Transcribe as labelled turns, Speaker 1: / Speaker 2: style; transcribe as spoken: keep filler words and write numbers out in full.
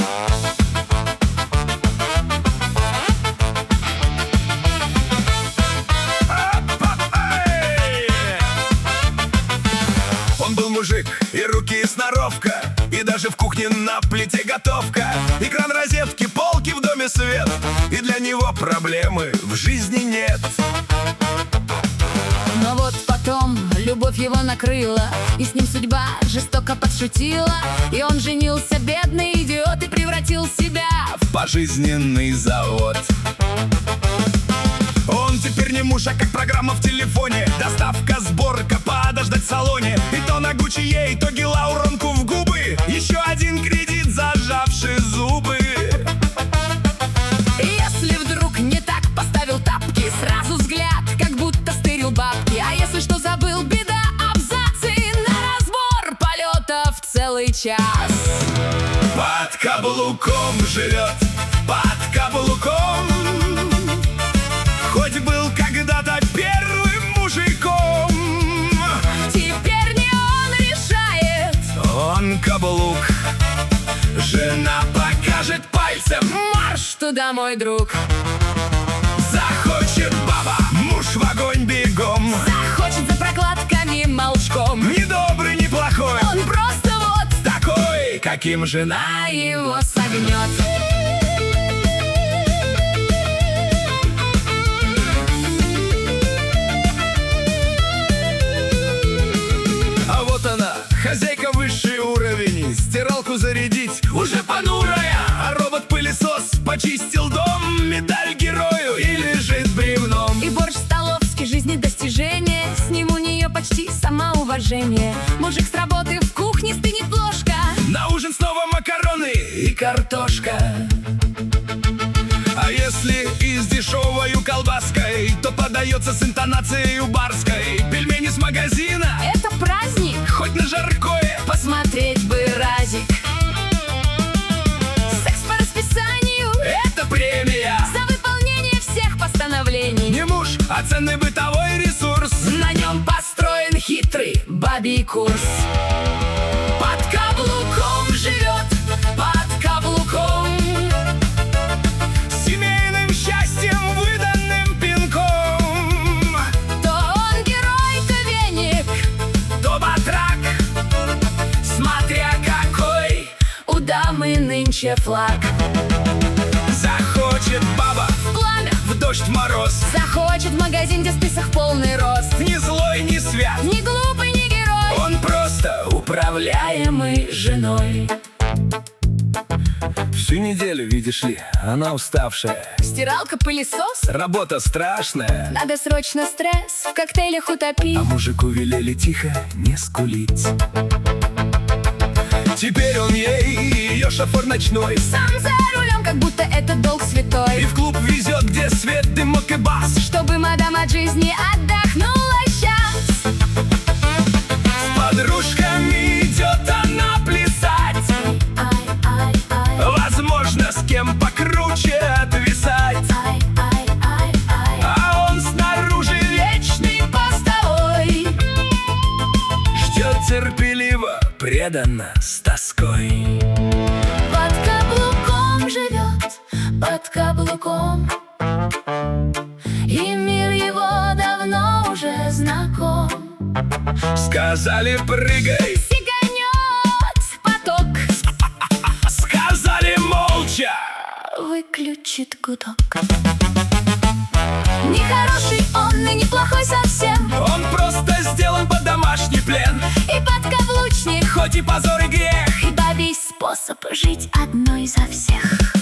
Speaker 1: Он был мужик, и руки, и сноровка, и даже в кухне на плите готовка. Экран розетки, полки, в доме свет, и для него проблемы в жизни нет.
Speaker 2: Но вот потом любовь его накрыла, и с ним судьба жестоко подшутила. И он женился, бедный идиот, и превратил себя
Speaker 1: в пожизненный завод. Он теперь не муж, а как программа в телефоне. Доставка, сборка, подождать в салоне. И то на Гуччи ей, то гиалуронку в губы. Еще один кредит, зажавший зубы.
Speaker 2: Если вдруг не так поставил тапки, сразу взгляд, как будто стырил бабки. А если что забыл, беда, абзацы на разбор полетов целый час.
Speaker 1: Под каблуком живет, под каблуком. Хоть был когда-то первым мужиком,
Speaker 2: теперь не он решает,
Speaker 1: он каблук. Жена покажет пальцем:
Speaker 2: марш туда, мой друг.
Speaker 1: захочет баба, муж в огонь бегом.
Speaker 2: Захочет за прокладками молчком.
Speaker 1: Ни добрый, ни плохой,
Speaker 2: Он просто вот
Speaker 1: такой, каким жена
Speaker 2: его согнет.
Speaker 1: А вот она, хозяйка, высший уровень. Стиралку зарядить уже понурая, а робот-пылесос почистил дом. Медаль герою и лежит бревном.
Speaker 2: И борщ столовский, жизни достижения. С ним у нее почти самоуважение. Мужик с работы в кухне стынет ложка.
Speaker 1: На ужин снова макароны и картошка. А если и с дешевою колбаской, то подается с интонацией барской. Пельмени с магазина,
Speaker 2: Это праздник,
Speaker 1: хоть на жаркое.
Speaker 2: посмотреть бы разик. Секс по расписанию,
Speaker 1: Это премия.
Speaker 2: за выполнение всех постановлений.
Speaker 1: Не муж, а ценный бытовой ресурс.
Speaker 2: На нем построен хитрый бабий курс.
Speaker 1: Под каблуком живет, под каблуком. Семейным счастьем, выданным пинком.
Speaker 2: То он герой, то веник,
Speaker 1: То батрак, смотря какой.
Speaker 2: у дамы нынче флаг.
Speaker 1: Захочет баба
Speaker 2: Пламя
Speaker 1: в дождь, в мороз.
Speaker 2: захочет в магазин, где список полный рост.
Speaker 1: Ни злой, ни свят,
Speaker 2: Ни глупый, ни герой,
Speaker 1: он просто управляемый женой. Всю неделю, видишь ли, она уставшая.
Speaker 2: стиралка, пылесос.
Speaker 1: Работа страшная,
Speaker 2: Надо срочно стресс в коктейлях утопить.
Speaker 1: а мужику велели тихо не скулить. Теперь он ей ее шофер ночной.
Speaker 2: Сам за рулем, как будто это долг
Speaker 1: И
Speaker 2: святой.
Speaker 1: в клуб везет, где свет, дымок и бас.
Speaker 2: Чтобы мадам от жизни отдохнула сейчас.
Speaker 1: С подружками идет она плясать.
Speaker 2: Ай, ай, ай,
Speaker 1: Возможно, с кем покруче отвисать.
Speaker 2: ай, ай, ай, ай.
Speaker 1: А он снаружи вечный постовой. Ждет терпеливо, преданно, с тоской.
Speaker 2: Под каблуком живет, под каблуком. И мир его давно уже знаком.
Speaker 1: Сказали, прыгай,
Speaker 2: Сиганет поток,
Speaker 1: сказали, молча.
Speaker 2: выключит гудок. Не хороший он и не плохой совсем.
Speaker 1: Он просто сделан под домашний плен.
Speaker 2: И подкаблучник,
Speaker 1: Хоть и позор, и грех,
Speaker 2: и бабий способ жить одной за всех.